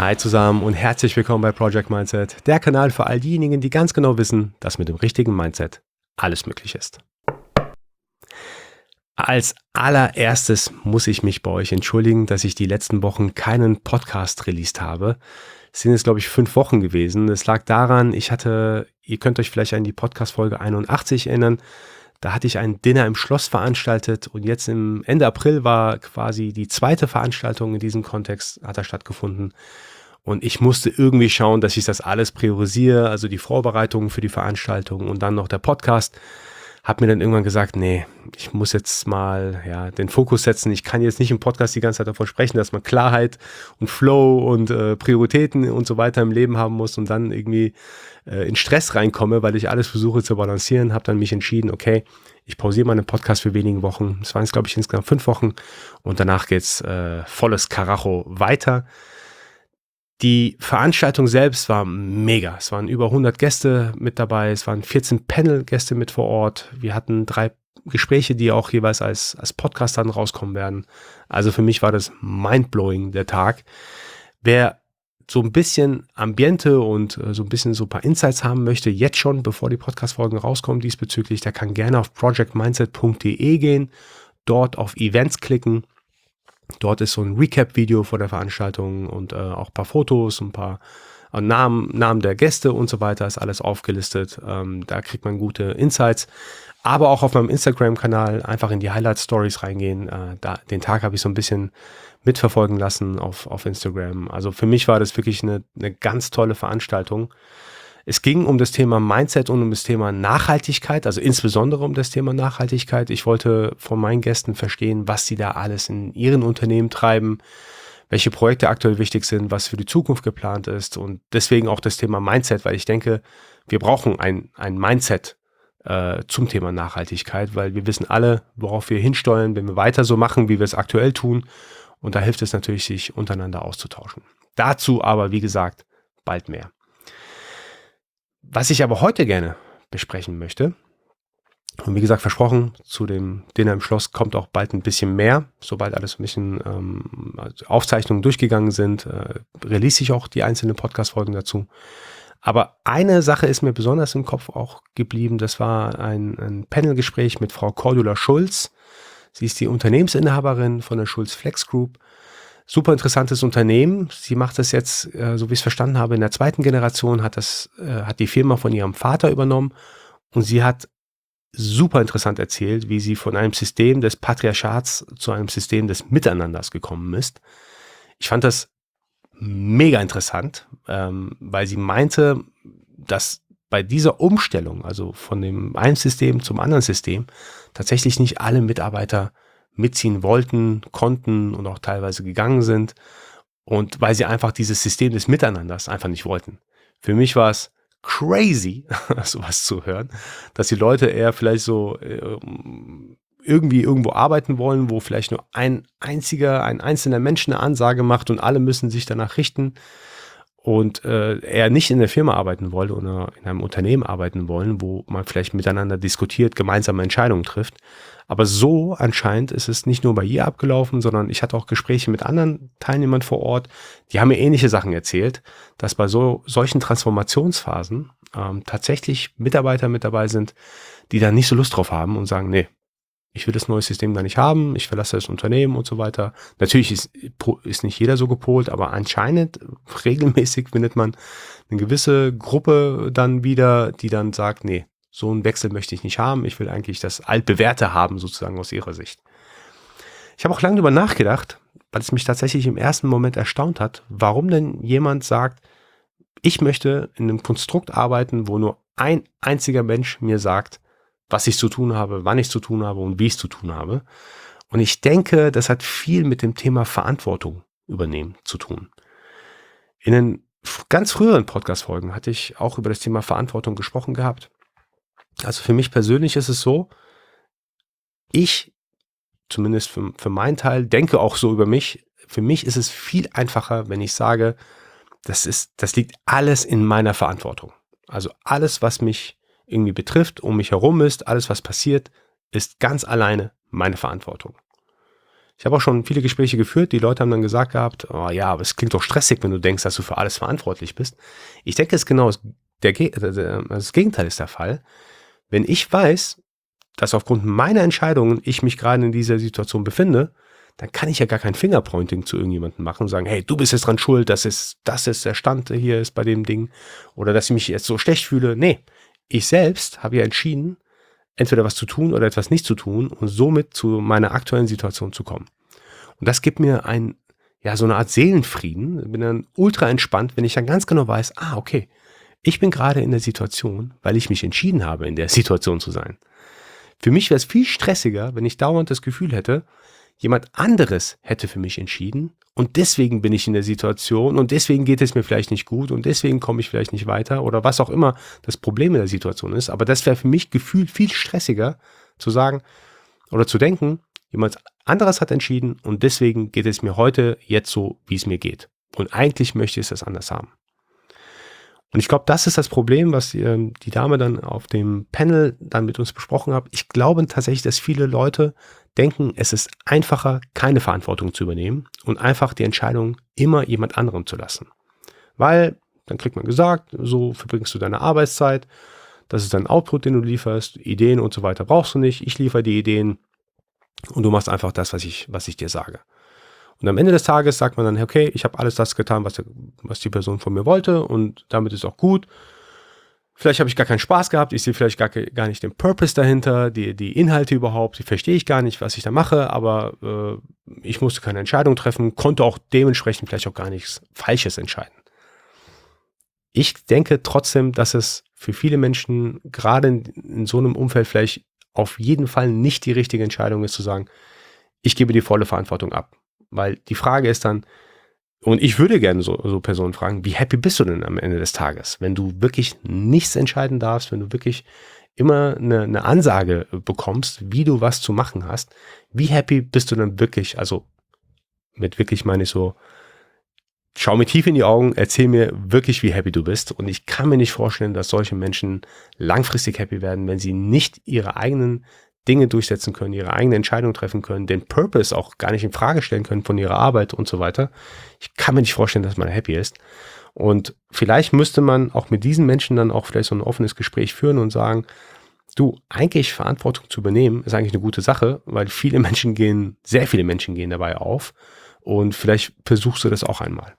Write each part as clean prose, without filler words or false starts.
Hi zusammen und herzlich willkommen bei Project Mindset, der Kanal für all diejenigen, die ganz genau wissen, dass mit dem richtigen Mindset alles möglich ist. Als allererstes muss ich mich bei euch entschuldigen, dass ich die letzten Wochen keinen Podcast released habe. Es sind jetzt, glaube ich, 5 Wochen gewesen. Es lag daran, ihr könnt euch vielleicht an die Podcast-Folge 81 erinnern, da hatte ich ein Dinner im Schloss veranstaltet und jetzt im Ende April war quasi die zweite Veranstaltung in diesem Kontext, hat da stattgefunden. Und ich musste irgendwie schauen, dass ich das alles priorisiere, also die Vorbereitungen für die Veranstaltung und dann noch der Podcast. Hab mir dann irgendwann gesagt, nee, ich muss jetzt mal den Fokus setzen. Ich kann jetzt nicht im Podcast die ganze Zeit davon sprechen, dass man Klarheit und Flow und Prioritäten und so weiter im Leben haben muss und dann irgendwie in Stress reinkomme, weil ich alles versuche zu balancieren. Habe dann mich entschieden, okay, ich pausiere meinen Podcast für wenige Wochen. Es waren jetzt, glaube ich, insgesamt 5 Wochen und danach geht's volles Karacho weiter. Die Veranstaltung selbst war mega. Es waren über 100 Gäste mit dabei. Es waren 14 Panel-Gäste mit vor Ort. Wir hatten 3 Gespräche, die auch jeweils als Podcast dann rauskommen werden. Also für mich war das mindblowing, der Tag. Wer so ein bisschen Ambiente und so ein paar Insights haben möchte, jetzt schon, bevor die Podcast-Folgen rauskommen diesbezüglich, der kann gerne auf projectmindset.de gehen, dort auf Events klicken. Dort ist so ein Recap-Video von der Veranstaltung und auch ein paar Fotos, ein paar Namen der Gäste und so weiter, ist alles aufgelistet. Da kriegt man gute Insights. Aber auch auf meinem Instagram-Kanal einfach in die Highlight-Stories reingehen. Den Tag habe ich so ein bisschen mitverfolgen lassen auf Instagram. Also für mich war das wirklich eine ganz tolle Veranstaltung. Es ging um das Thema Mindset und um das Thema Nachhaltigkeit, also insbesondere um das Thema Nachhaltigkeit. Ich wollte von meinen Gästen verstehen, was sie da alles in ihren Unternehmen treiben, welche Projekte aktuell wichtig sind, was für die Zukunft geplant ist und deswegen auch das Thema Mindset, weil ich denke, wir brauchen ein Mindset zum Thema Nachhaltigkeit, weil wir wissen alle, worauf wir hinsteuern, wenn wir weiter so machen, wie wir es aktuell tun. Und da hilft es natürlich, sich untereinander auszutauschen. Dazu aber, wie gesagt, bald mehr. Was ich aber heute gerne besprechen möchte, und wie gesagt versprochen, zu dem Dinner im Schloss kommt auch bald ein bisschen mehr, sobald alles ein bisschen Aufzeichnungen durchgegangen sind, release ich auch die einzelnen Podcast-Folgen dazu. Aber eine Sache ist mir besonders im Kopf auch geblieben, das war ein Panelgespräch mit Frau Cordula Schulz. Sie ist die Unternehmensinhaberin von der Schulz Flex Group. Super interessantes Unternehmen. Sie macht das jetzt, so wie ich es verstanden habe, in der 2. Generation, hat die Firma von ihrem Vater übernommen und sie hat super interessant erzählt, wie sie von einem System des Patriarchats zu einem System des Miteinanders gekommen ist. Ich fand das mega interessant, weil sie meinte, dass bei dieser Umstellung, also von dem einen System zum anderen System, tatsächlich nicht alle Mitarbeiter mitziehen wollten, konnten und auch teilweise gegangen sind und weil sie einfach dieses System des Miteinanders einfach nicht wollten. Für mich war es crazy, sowas zu hören, dass die Leute eher vielleicht so irgendwie irgendwo arbeiten wollen, wo vielleicht nur ein einzelner Mensch eine Ansage macht und alle müssen sich danach richten und er nicht in der Firma arbeiten wollte oder in einem Unternehmen arbeiten wollen, wo man vielleicht miteinander diskutiert, gemeinsame Entscheidungen trifft. Aber so anscheinend ist es nicht nur bei ihr abgelaufen, sondern ich hatte auch Gespräche mit anderen Teilnehmern vor Ort, die haben mir ähnliche Sachen erzählt, dass bei solchen Transformationsphasen tatsächlich Mitarbeiter mit dabei sind, die da nicht so Lust drauf haben und sagen, nee, ich will das neue System gar nicht haben, ich verlasse das Unternehmen und so weiter. Natürlich ist nicht jeder so gepolt, aber anscheinend regelmäßig findet man eine gewisse Gruppe dann wieder, die dann sagt, nee, so einen Wechsel möchte ich nicht haben, ich will eigentlich das Altbewährte haben, sozusagen aus ihrer Sicht. Ich habe auch lange darüber nachgedacht, weil es mich tatsächlich im ersten Moment erstaunt hat, warum denn jemand sagt, ich möchte in einem Konstrukt arbeiten, wo nur ein einziger Mensch mir sagt, was ich zu tun habe, wann ich zu tun habe und wie ich es zu tun habe. Und ich denke, das hat viel mit dem Thema Verantwortung übernehmen zu tun. In den ganz früheren Podcast-Folgen hatte ich auch über das Thema Verantwortung gesprochen gehabt. Also für mich persönlich ist es so, ich, zumindest für meinen Teil, denke auch so über mich. Für mich ist es viel einfacher, wenn ich sage, das liegt alles in meiner Verantwortung. Also alles, was mich irgendwie betrifft, um mich herum ist, alles, was passiert, ist ganz alleine meine Verantwortung. Ich habe auch schon viele Gespräche geführt, die Leute haben dann gesagt gehabt, oh ja, aber es klingt doch stressig, wenn du denkst, dass du für alles verantwortlich bist. Ich denke, es ist genau das Gegenteil ist der Fall. Wenn ich weiß, dass aufgrund meiner Entscheidungen ich mich gerade in dieser Situation befinde, dann kann ich ja gar kein Fingerpointing zu irgendjemandem machen und sagen, hey, du bist jetzt dran schuld, das ist der Stand hier ist bei dem Ding oder dass ich mich jetzt so schlecht fühle. Nee, ich selbst habe ja entschieden, entweder was zu tun oder etwas nicht zu tun und somit zu meiner aktuellen Situation zu kommen. Und das gibt mir so eine Art Seelenfrieden. Ich bin dann ultra entspannt, wenn ich dann ganz genau weiß, okay, ich bin gerade in der Situation, weil ich mich entschieden habe, in der Situation zu sein. Für mich wäre es viel stressiger, wenn ich dauernd das Gefühl hätte, jemand anderes hätte für mich entschieden und deswegen bin ich in der Situation und deswegen geht es mir vielleicht nicht gut und deswegen komme ich vielleicht nicht weiter oder was auch immer das Problem in der Situation ist. Aber das wäre für mich gefühlt viel stressiger zu sagen oder zu denken, jemand anderes hat entschieden und deswegen geht es mir heute jetzt so, wie es mir geht. Und eigentlich möchte ich es anders haben. Und ich glaube, das ist das Problem, was die Dame dann auf dem Panel dann mit uns besprochen hat. Ich glaube tatsächlich, dass viele Leute denken, es ist einfacher, keine Verantwortung zu übernehmen und einfach die Entscheidung immer jemand anderem zu lassen. Weil, dann kriegt man gesagt, so verbringst du deine Arbeitszeit, das ist dein Output, den du lieferst, Ideen und so weiter brauchst du nicht, ich liefere die Ideen und du machst einfach das, was ich dir sage. Und am Ende des Tages sagt man dann, okay, ich habe alles das getan, was die Person von mir wollte und damit ist auch gut. Vielleicht habe ich gar keinen Spaß gehabt, ich sehe vielleicht gar nicht den Purpose dahinter, die Inhalte überhaupt, die verstehe ich gar nicht, was ich da mache, aber ich musste keine Entscheidung treffen, konnte auch dementsprechend vielleicht auch gar nichts Falsches entscheiden. Ich denke trotzdem, dass es für viele Menschen gerade in so einem Umfeld vielleicht auf jeden Fall nicht die richtige Entscheidung ist, zu sagen, ich gebe die volle Verantwortung ab. Weil die Frage ist dann, und ich würde gerne so Personen fragen, wie happy bist du denn am Ende des Tages? Wenn du wirklich nichts entscheiden darfst, wenn du wirklich immer eine Ansage bekommst, wie du was zu machen hast, wie happy bist du dann wirklich? Also mit wirklich meine ich so, schau mir tief in die Augen, erzähl mir wirklich, wie happy du bist. Und ich kann mir nicht vorstellen, dass solche Menschen langfristig happy werden, wenn sie nicht ihre eigenen Dinge durchsetzen können, ihre eigene Entscheidung treffen können, den Purpose auch gar nicht in Frage stellen können von ihrer Arbeit und so weiter. Ich kann mir nicht vorstellen, dass man happy ist. Und vielleicht müsste man auch mit diesen Menschen dann auch vielleicht so ein offenes Gespräch führen und sagen, du, eigentlich Verantwortung zu übernehmen, ist eigentlich eine gute Sache, weil sehr viele Menschen gehen dabei auf und vielleicht versuchst du das auch einmal.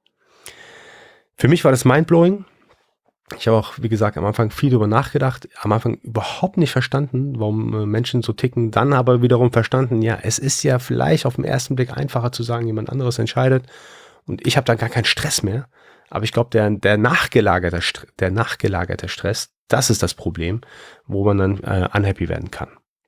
Für mich war das mindblowing. Ich habe auch, wie gesagt, am Anfang viel darüber nachgedacht, am Anfang überhaupt nicht verstanden, warum Menschen so ticken, dann aber wiederum verstanden, ja, es ist ja vielleicht auf den ersten Blick einfacher zu sagen, jemand anderes entscheidet und ich habe dann gar keinen Stress mehr, aber ich glaube, der nachgelagerte Stress, das ist das Problem, wo man dann unhappy werden kann.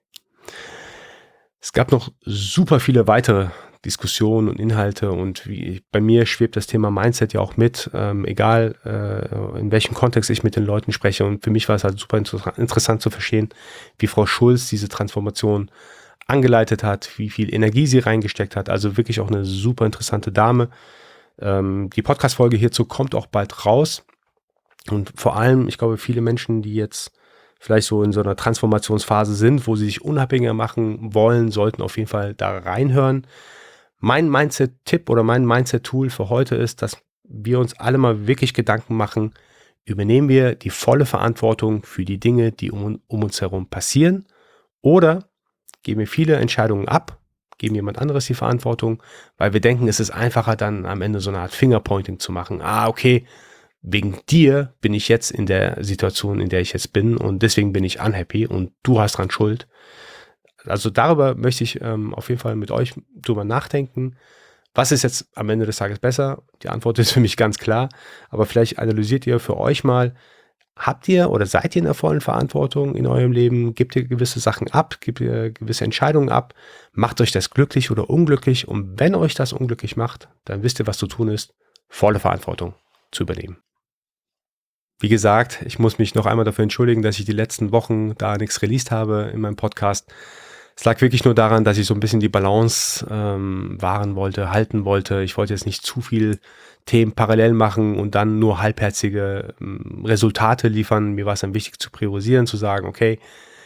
Es gab noch super viele weitere Diskussionen und Inhalte und bei mir schwebt das Thema Mindset ja auch mit, egal in welchem Kontext ich mit den Leuten spreche, und für mich war es halt super interessant zu verstehen, wie Frau Schulz diese Transformation angeleitet hat, wie viel Energie sie reingesteckt hat, also wirklich auch eine super interessante Dame. Die Podcast-Folge hierzu kommt auch bald raus und vor allem, ich glaube, viele Menschen, die jetzt vielleicht so in so einer Transformationsphase sind, wo sie sich unabhängiger machen wollen, sollten auf jeden Fall da reinhören. Mein Mindset-Tipp oder mein Mindset-Tool für heute ist, dass wir uns alle mal wirklich Gedanken machen, übernehmen wir die volle Verantwortung für die Dinge, die um uns herum passieren, oder geben wir viele Entscheidungen ab, geben jemand anderes die Verantwortung, weil wir denken, es ist einfacher dann am Ende so eine Art Fingerpointing zu machen. Okay, wegen dir bin ich jetzt in der Situation, in der ich jetzt bin und deswegen bin ich unhappy und du hast dran Schuld. Also darüber möchte ich auf jeden Fall mit euch drüber nachdenken. Was ist jetzt am Ende des Tages besser? Die Antwort ist für mich ganz klar, aber vielleicht analysiert ihr für euch mal, habt ihr oder seid ihr in der vollen Verantwortung in eurem Leben? Gebt ihr gewisse Sachen ab? Gebt ihr gewisse Entscheidungen ab? Macht euch das glücklich oder unglücklich? Und wenn euch das unglücklich macht, dann wisst ihr, was zu tun ist, volle Verantwortung zu übernehmen. Wie gesagt, ich muss mich noch einmal dafür entschuldigen, dass ich die letzten Wochen da nichts released habe in meinem Podcast. Es lag wirklich nur daran, dass ich so ein bisschen die Balance halten wollte. Ich wollte jetzt nicht zu viel Themen parallel machen und dann nur halbherzige Resultate liefern. Mir war es dann wichtig zu priorisieren, zu sagen, okay,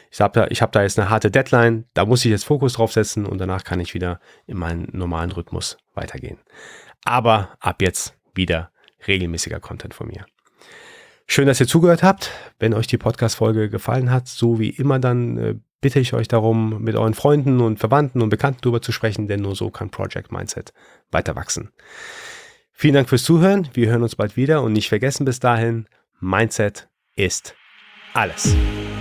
ich hab da jetzt eine harte Deadline, da muss ich jetzt Fokus drauf setzen und danach kann ich wieder in meinen normalen Rhythmus weitergehen. Aber ab jetzt wieder regelmäßiger Content von mir. Schön, dass ihr zugehört habt. Wenn euch die Podcast-Folge gefallen hat, so wie immer, dann bitte ich euch darum, mit euren Freunden und Verwandten und Bekannten darüber zu sprechen, denn nur so kann Project Mindset weiter wachsen. Vielen Dank fürs Zuhören. Wir hören uns bald wieder und nicht vergessen bis dahin, Mindset ist alles.